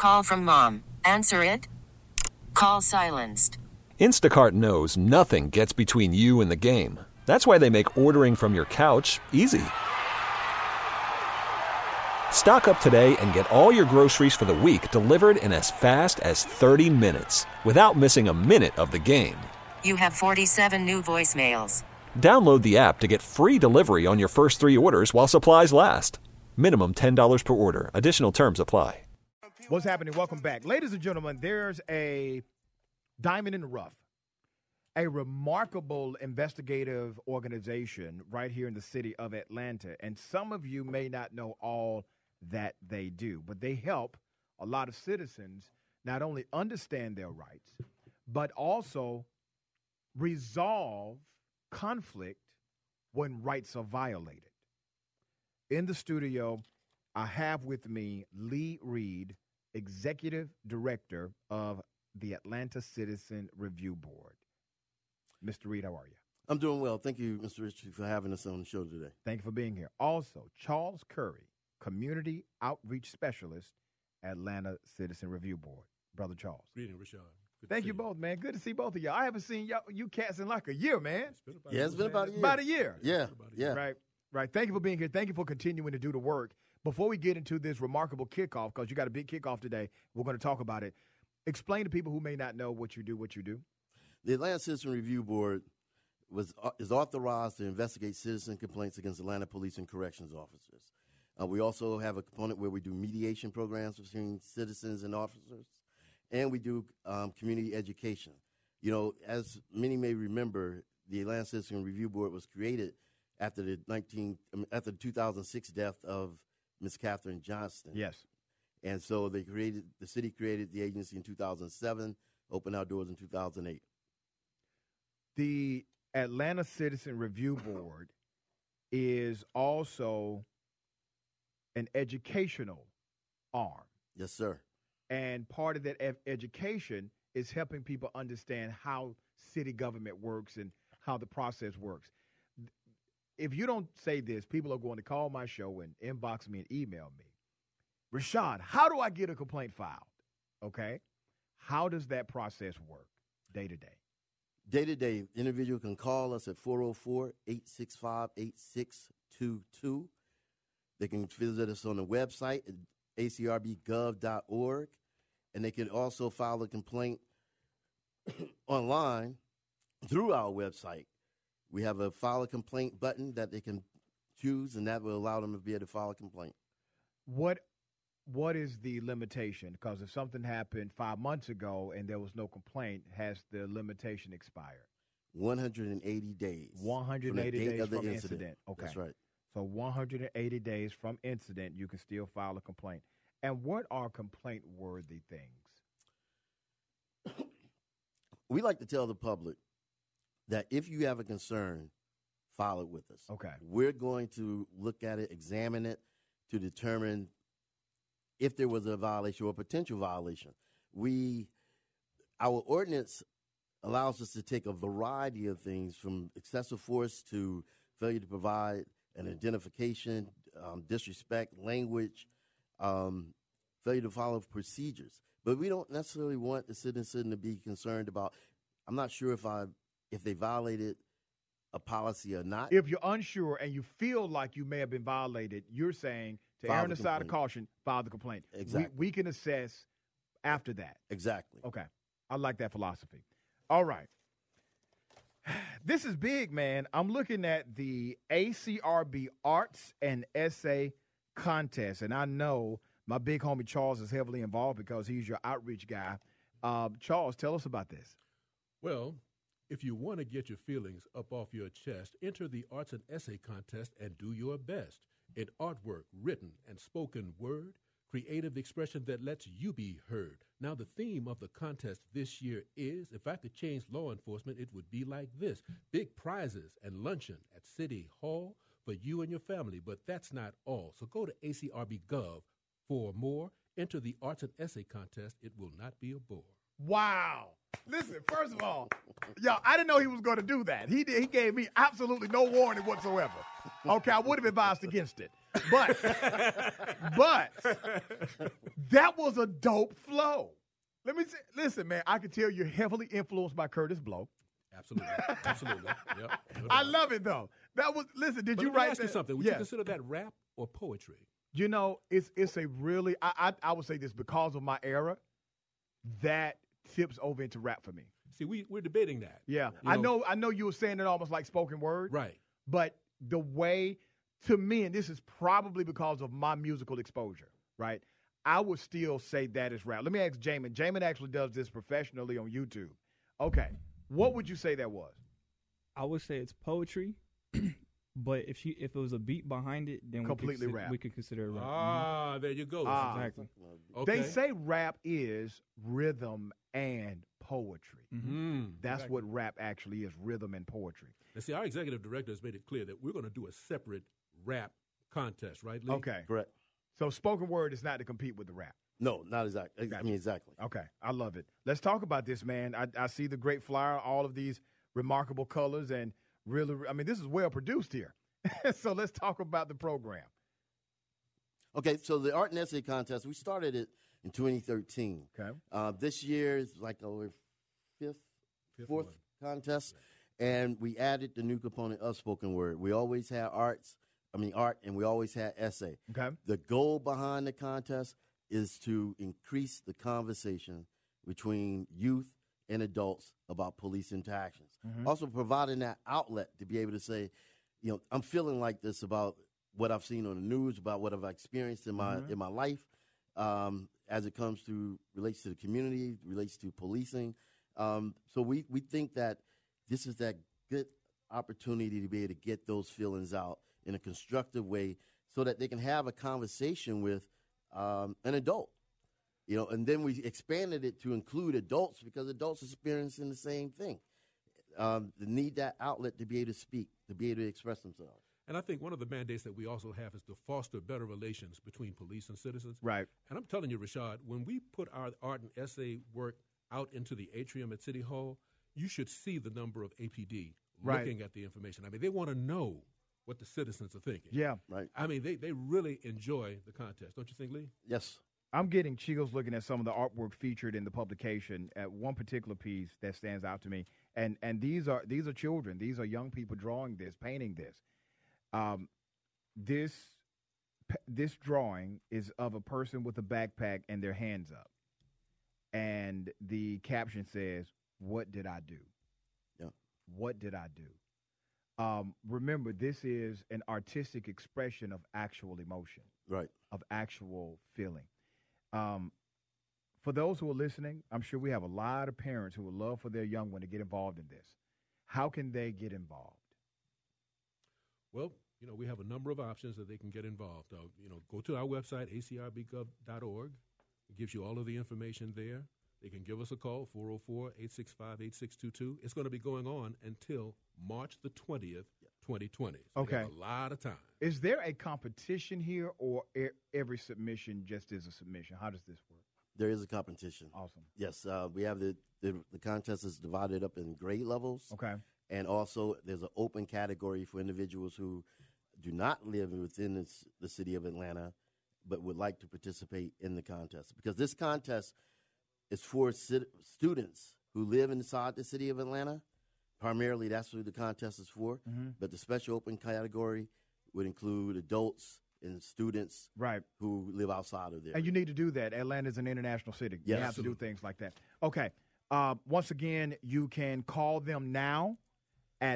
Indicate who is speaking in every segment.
Speaker 1: Call from mom. Answer it. Call silenced.
Speaker 2: Instacart knows nothing gets between you and the game. That's why they make ordering from your couch easy. Stock up today and get all your groceries for the week delivered in as fast as 30 minutes without missing a minute of the game.
Speaker 1: You have 47 new voicemails.
Speaker 2: Download the app to get free delivery on your first 3 orders while supplies last. Minimum $10 per order. Additional terms apply.
Speaker 3: What's happening? Welcome back. Ladies and gentlemen, there's a diamond in the rough, a remarkable investigative organization right here in the city of Atlanta. And some of you may not know all that they do, but they help a lot of citizens not only understand their rights, but also resolve conflict when rights are violated. In the studio, I have with me Lee Reed, Executive Director of the Atlanta Citizen Review Board. Mr. Reed, how are you?
Speaker 4: I'm doing well. Thank you, Mr. Richard, for having us on the show today.
Speaker 3: Thank you for being here. Also, Charles Curry, Community Outreach Specialist, Atlanta Citizen Review Board. Brother Charles.
Speaker 5: Greeting, Rashawn.
Speaker 3: Thank you both, man. Good to see both of y'all. I haven't seen you cats in like a year, man.
Speaker 4: It's been about a year.
Speaker 3: About a year.
Speaker 4: Yeah.
Speaker 3: Right. Thank you for being here. Thank you for continuing to do the work. Before we get into this remarkable kickoff, because you got a big kickoff today, we're going to talk about it. Explain to people who may not know what you do.
Speaker 4: The Atlanta Citizen Review Board is authorized to investigate citizen complaints against Atlanta police and corrections officers. We also have a component where we do mediation programs between citizens and officers, and we do community education. You know, as many may remember, the Atlanta Citizen Review Board was created after the 2006 death of Miss Katherine Johnston.
Speaker 3: Yes.
Speaker 4: And so the city created the agency in 2007, opened our doors in 2008.
Speaker 3: The Atlanta Citizen Review Board is also an educational arm.
Speaker 4: Yes, sir.
Speaker 3: And part of that education is helping people understand how city government works and how the process works. If you don't say this, people are going to call my show and inbox me and email me. Rashad, how do I get a complaint filed? Okay. How does that process work day to day?
Speaker 4: Day to day, individual can call us at 404-865-8622. They can visit us on the website at acrbgov.org, and they can also file a complaint online through our website. We have a file a complaint button that they can choose, and that will allow them to be able to file a complaint.
Speaker 3: What is the limitation? Because if something happened 5 months ago and there was no complaint, has the limitation expired?
Speaker 4: 180 days.
Speaker 3: 180 days from incident. Okay.
Speaker 4: That's right.
Speaker 3: So 180 days from incident, you can still file a complaint. And what are complaint-worthy things?
Speaker 4: We like to tell the public that if you have a concern, file it with us.
Speaker 3: Okay.
Speaker 4: We're going to look at it, examine it, to determine if there was a violation or a potential violation. Our ordinance allows us to take a variety of things from excessive force to failure to provide an identification, disrespect, language, failure to follow procedures. But we don't necessarily want the citizen to be concerned about, I'm not sure if they violated a policy or not.
Speaker 3: If you're unsure and you feel like you may have been violated, you're saying to err on the side of caution, file the complaint.
Speaker 4: Exactly.
Speaker 3: We can assess after that.
Speaker 4: Exactly.
Speaker 3: Okay. I like that philosophy. All right. This is big, man. I'm looking at the ACRB Arts and Essay Contest, and I know my big homie Charles is heavily involved because he's your outreach guy. Charles, tell us about this.
Speaker 5: Well, if you want to get your feelings up off your chest, enter the Arts and Essay Contest and do your best in artwork, written and spoken word, creative expression that lets you be heard. Now, the theme of the contest this year is, if I could change law enforcement, it would be like this. Big prizes and luncheon at City Hall for you and your family. But that's not all. So go to ACRB Gov for more. Enter the Arts and Essay Contest. It will not be a bore.
Speaker 3: Wow. Listen, first of all, yo, I didn't know he was going to do that. He did. He gave me absolutely no warning whatsoever. Okay, I would have advised against it. But that was a dope flow. Let me say, listen, man, I can tell you're heavily influenced by Curtis Blow.
Speaker 5: Absolutely. Yep.
Speaker 3: I love it, though. That was, listen, did you write that?
Speaker 5: Let me ask you something. Would you consider that rap or poetry?
Speaker 3: You know, it's a really, I would say this, because of my era, that tips over into rap for me.
Speaker 5: See, we're debating that.
Speaker 3: Yeah. I know you were saying it almost like spoken word.
Speaker 5: Right.
Speaker 3: But the way, to me, and this is probably because of my musical exposure, right? I would still say that is rap. Let me ask Jamin. Jamin actually does this professionally on YouTube. Okay. What would you say that was?
Speaker 6: I would say it's poetry, but if it was a beat behind it, then
Speaker 3: completely rap.
Speaker 6: We could consider it rap.
Speaker 5: Ah, there you go.
Speaker 6: Exactly.
Speaker 5: Okay.
Speaker 3: They say rap is rhythm and poetry.
Speaker 5: Mm-hmm.
Speaker 3: That's what rap actually is, rhythm and poetry.
Speaker 5: Now, see, our executive director has made it clear that we're going to do a separate rap contest, right, Lee?
Speaker 3: Okay.
Speaker 4: Correct.
Speaker 3: So spoken word is not to compete with the rap.
Speaker 4: No, not exactly. I mean, exactly.
Speaker 3: Okay. I love it. Let's talk about this, man. I see the great flyer, all of these remarkable colors, and really, I mean, this is well produced here. So let's talk about the program.
Speaker 4: Okay, so the Art and Essay Contest, we started it in 2013.
Speaker 3: Okay.
Speaker 4: This year is like our fourth contest, and we added the new component of spoken word. We always had art, and we always had essay.
Speaker 3: Okay.
Speaker 4: The goal behind the contest is to increase the conversation between youth and adults about police interactions.
Speaker 3: Mm-hmm.
Speaker 4: Also providing that outlet to be able to say, I'm feeling like this about what I've seen on the news, about what I've experienced in my in my life, as it relates to the community, relates to policing. So we think that this is that good opportunity to be able to get those feelings out in a constructive way, so that they can have a conversation with an adult. And then we expanded it to include adults, because adults are experiencing the same thing. They need that outlet to be able to speak, to be able to express themselves.
Speaker 5: And I think one of the mandates that we also have is to foster better relations between police and citizens.
Speaker 3: Right.
Speaker 5: And I'm telling you, Rashad, when we put our art and essay work out into the atrium at City Hall, you should see the number of APD looking at the information. I mean, they want to know what the citizens are thinking.
Speaker 3: Yeah.
Speaker 4: Right.
Speaker 5: I mean, they really enjoy the contest. Don't you think, Lee?
Speaker 4: Yes.
Speaker 3: I'm getting chills looking at some of the artwork featured in the publication. At one particular piece that stands out to me, and these are children, these are young people drawing this, painting this. This drawing is of a person with a backpack and their hands up, and the caption says, "What did I do?
Speaker 4: Yeah.
Speaker 3: What did I do?" Remember, this is an artistic expression of actual emotion,
Speaker 4: Right.
Speaker 3: of actual feeling. For those who are listening, I'm sure we have a lot of parents who would love for their young one to get involved in this. How can they get involved?
Speaker 5: Well, we have a number of options that they can get involved. Go to our website, acrbgov.org. It gives you all of the information there. They can give us a call, 404-865-8622. It's going to be going on until March the 20th, 2020. So
Speaker 3: Okay.
Speaker 5: we have a lot of time.
Speaker 3: Is there a competition here, or every submission just is a submission? How does this work?
Speaker 4: There is a competition.
Speaker 3: Awesome.
Speaker 4: Yes. We have the contest is divided up in grade levels.
Speaker 3: Okay.
Speaker 4: And also there's an open category for individuals who do not live within the city of Atlanta but would like to participate in the contest. Because this contest is for students who live inside the city of Atlanta. Primarily, that's who the contest is for.
Speaker 3: Mm-hmm.
Speaker 4: But the special open category would include adults and students who live outside of there.
Speaker 3: And you need to do that. Atlanta is an international city.
Speaker 4: Yes.
Speaker 3: You have to do things like that. Okay. Once again, you can call them now at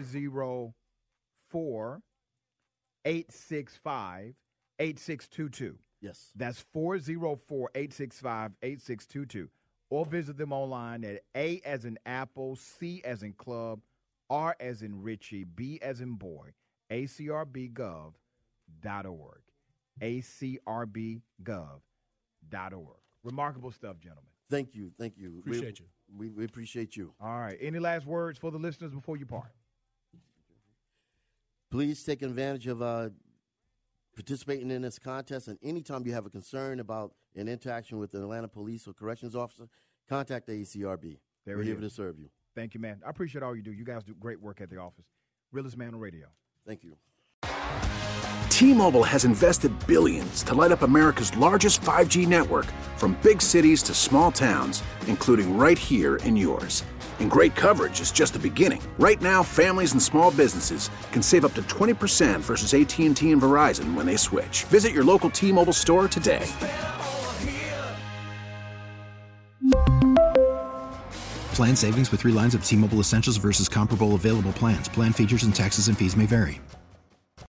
Speaker 3: 404-865-8622.
Speaker 4: Yes.
Speaker 3: That's 404-865-8622. Or visit them online at A as in Apple, C as in Club, R as in Richie, B as in Boy, acrbgov.org. acrbgov.org. Remarkable stuff, gentlemen.
Speaker 4: Thank you. Thank you.
Speaker 5: Appreciate you.
Speaker 4: We appreciate you.
Speaker 3: All right. Any last words for the listeners before you part?
Speaker 4: Please take advantage of participating in this contest. And anytime you have a concern about an interaction with an Atlanta police or corrections officer, contact AECRB.
Speaker 3: There
Speaker 4: We're
Speaker 3: it
Speaker 4: here
Speaker 3: is.
Speaker 4: to serve you.
Speaker 3: Thank you, man. I appreciate all you do. You guys do great work at the office. Realest Man on Radio.
Speaker 4: Thank you.
Speaker 7: T-Mobile has invested billions to light up America's largest 5G network, from big cities to small towns, including right here in yours. And great coverage is just the beginning. Right now, families and small businesses can save up to 20% versus AT&T and Verizon when they switch. Visit your local T-Mobile store today.
Speaker 8: Plan savings with 3 lines of T-Mobile Essentials versus comparable available plans. Plan features and taxes and fees may vary.